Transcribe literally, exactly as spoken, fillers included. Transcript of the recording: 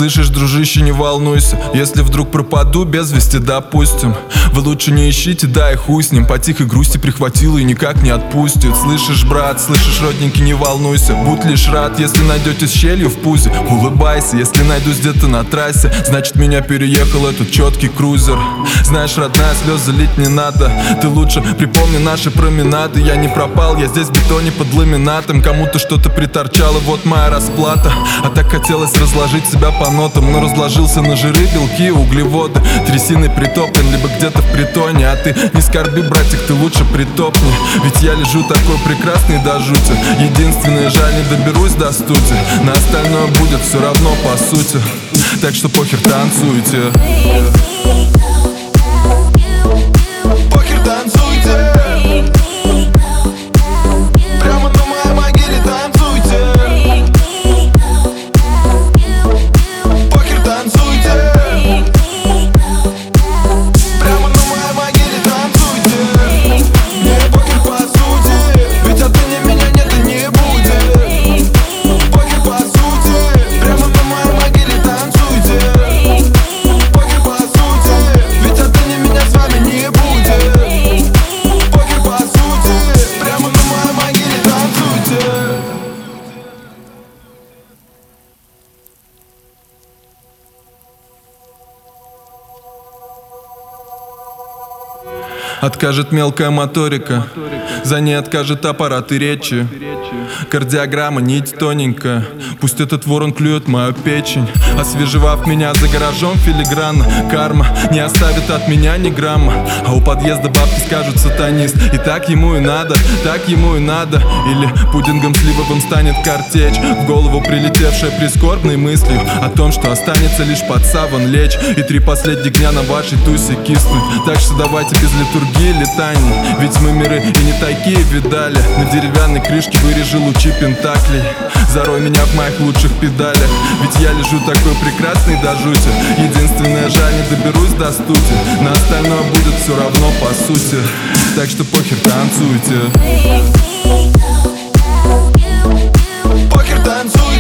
Слышишь, дружище, не волнуйся, если вдруг пропаду без вести, допустим. Вы лучше не ищите, да и хуй с ним. По тихой грусти прихватил и никак не отпустит. Слышишь, брат, слышишь, родненький, не волнуйся. Будь лишь рад, если найдете щелью в пузе. Улыбайся, если найдусь где-то на трассе, значит меня переехал этот четкий крузер. Знаешь, родная, слезы лить не надо. Ты лучше припомни наши променады. Я не пропал, я здесь в бетоне под ламинатом. Кому-то что-то приторчало, вот моя расплата. А так хотелось разложить себя по нотам, но разложился на жиры, белки, углеводы. Трясиной притоплен, либо где-то в притоне. А ты не скорби, братик, ты лучше притопни. Ведь я лежу такой прекрасный до жути. Единственное, жаль, не доберусь до студии. На остальное будет все равно по сути. Так что похер, танцуйте. Похер, танцуйте. Прямо на моей могиле танцуйте. Похер, танцуйте. Прямо на моей могиле танцуйте. Мне похер по сути, ведь отныне меня нет и не будет. Похер по сути, прямо на моей могиле танцуйте. Похер по сути, ведь отныне меня с вами не будет. Похер по сути, прямо на моей могиле танцуйте. Откажет мелкая моторика, за ней откажет аппарат и речи. Кардиограмма, нить тоненькая, пусть этот ворон клюет мою печень. Освежевав меня за гаражом филигранно, карма не оставит от меня ни грамма. А у подъезда бабки скажут сатанист. И так ему и надо, так ему и надо. Или пудингом сливовым станет картечь, в голову прилетевшая прискорбной мыслью о том, что останется лишь под саван лечь и три последних дня на вашей тусе киснуть. Так что давайте без литургии летаний, ведь мы миры и не такие видали. На деревянной крышке вырежи лучи пентаклей. Зарой меня в моих лучших педалях, ведь я лежу такой прекрасный до жути. Единственное, жаль, не доберусь до студии. На остальное будет все равно по сути. Так что похер, танцуйте. Похер, танцуйте.